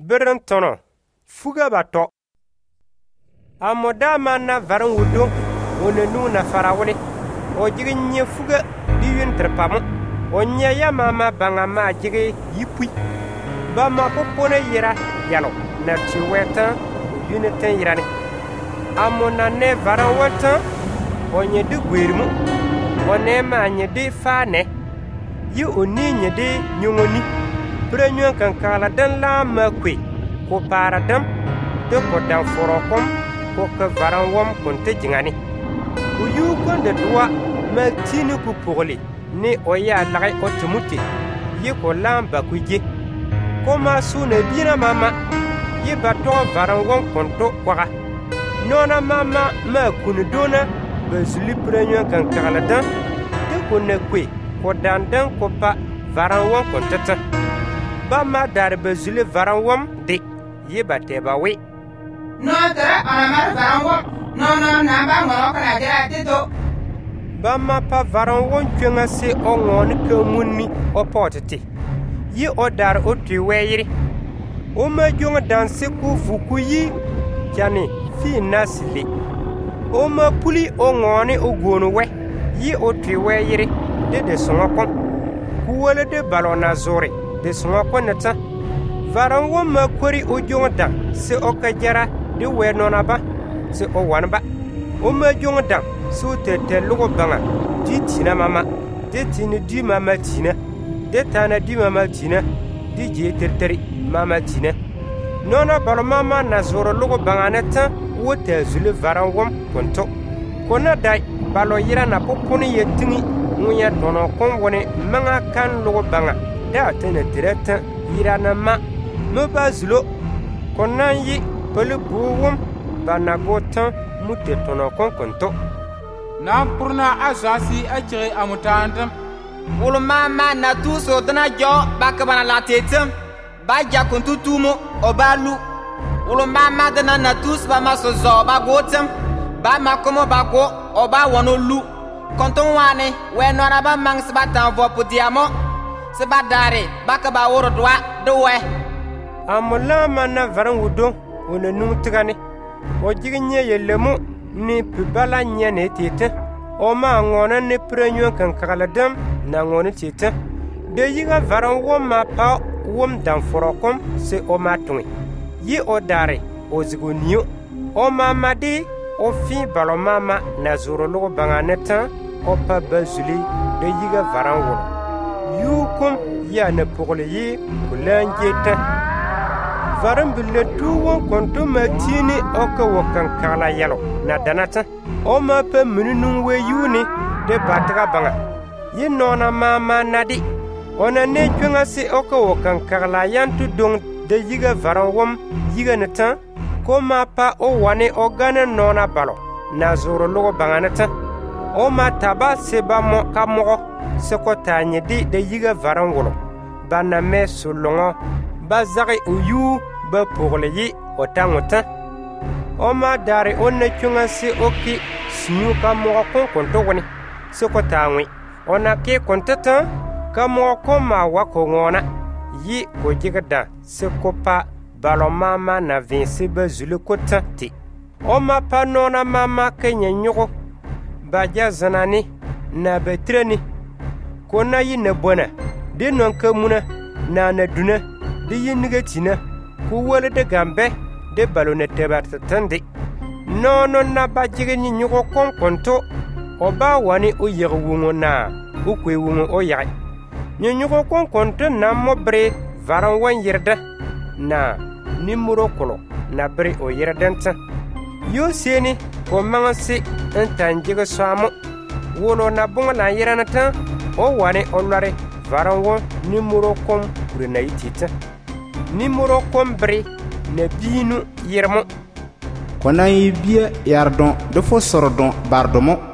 Birin tono fuga bato amoda manna varan wudo wona nuna farawle o jigi nye fuga diwin trepamo o nya ya mama banga ma jigi yipui ba ma popone yira yalo na chiweta uniten yirani amona ne varan wata o nye de gwermu o ne ma nye de fane yi oni nye de nyongoni prenyon kan kala dan la makwe ko paradam de ko dan forokom ko ka varan wom konte jingani uyu kon de doa matini ku pogli ni oya lagay otumuti yi ko lamba kuje ko ma sune bina mama yi bato varan wom konto kwaga nona mama ma kunu dona bezuli prenyon kan kala dan de ko ne kwe ko dandan ko pa varan wom kontata ba ma dar bezule varan wom de yeba teba we no tara amar varan wom no na ba ngoro kana jara tito ba ma pa varan wom twenga se o ngon ke munni o potete yi o dar o tiweyiri o ma jonga dan se ku fuku yi jani fi nasili o ma puli o ngoni o gonu we yi o tiweyiri de songo ku wala de balona zore de songo konata varan wom ma kori o jonda se o kajara de we nona ba se o wanba o ma jonda so te lugo banga titina mama de tini di mama tina de tana di mama tina di je terteri mama tina nona balo mama na zoro lugo banga nata wo te zule varan wom konto kona dai balo yira na poponi yetingi munya dono kon woni manga kan lugo banga da tene direta yirana ma bazulo konan yi pelu buwum banagotan mute tono konkonto na purna azasi achire amutandam wulu mama na tu so dana jo bakabana latetem ba jakuntu tumo obalu wulu mama dana na tu ba maso zo ba gotem ba makomo ba ko oba wonolu konton wane we nona ba mangs ba tan vopu diamo se ba dare bakaba woro dwa dowe amola mana varan wudo wona nutigani o jignye yelemu ni pibala nyane tete o ma ngona ne prenyo kan kaladam na ngona tete de yiga varan wom ma pa wom dan forokom se o ma tungi yi o dare o zigoniyo o ma madi o fi balo mama na zuro logo banganeta o pa bazuli de yiga varan wom yukum ya ne pogole yi kulanjeta varan bille tuwon konto matini oka wakan kala yalo na danata o ma pe minunun we yuni de bataga banga yi nona mama nadi ona ne twenga si oka wakan kala yantu dong de yiga varan wom yiga nata ko ma pa o wane o gane nona balo na zoro logo banga nata o ma taba seba mo kamogo se ko tanye de yiga varan wolo bana me sulongo bazari uyu ba pogle yi o tangota o ma dare on ne chunga si oki sinu ka mo konto woni se ko tangwi ona ke kontata ka mo ko ma wa ko ngona yi ko jigada se ko pa balo mama na vinsi ba zulu kota ti o ma pa nona mama kenya nyoko ba jazanani na betreni ko na yi ne bona de non ka muna na duna de yi nigatina ku wala de gambe de balone tebarta tande nono na ba jigeni nyugo konkonto o ba wani o yego wungo na o kwe wungo o yai nyugo konkonto na mobre varan wan yerda na nimuro kolo na bre o yerdanta yo seni ko mansi entanjigo samo wolo na bunga na yeranata o wani o lare varan won nimuro kom na itita nimuro kombre ne binu yermo kona yi bia yardon de fo sordon bardomo